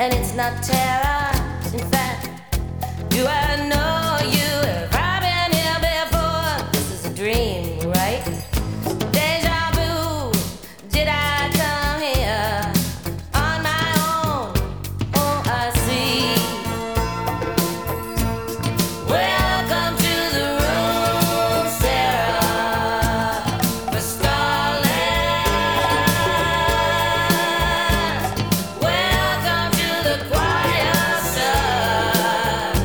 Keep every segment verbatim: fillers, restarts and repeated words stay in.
and it's not terror. In fact, do I know you? Have I been here before? This is a dream, right? Deja vu. Did I come here on my own? Oh, I see. Welcome to the room, Sarah, for Starland. Welcome to the choir, son.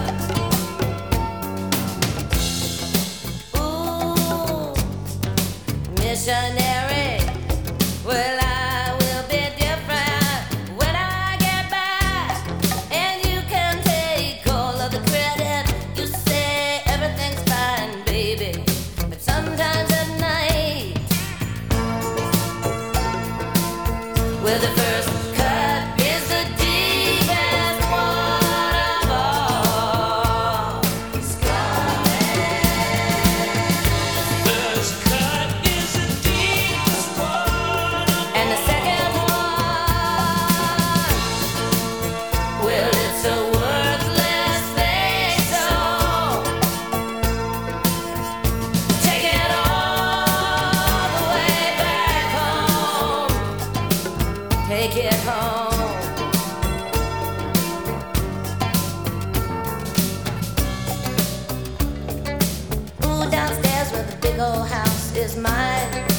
Ooh, missionary. Well, I will be different when I get back, and you can take all of the credit. You say everything's fine, baby, but sometimes at night, well, the first cut is the deepest one of all. First cut is the deepest one. And the second one, well, it's a worthless thing, so take it all the way back home. Take it home. Ooh, downstairs where the big old house is mine.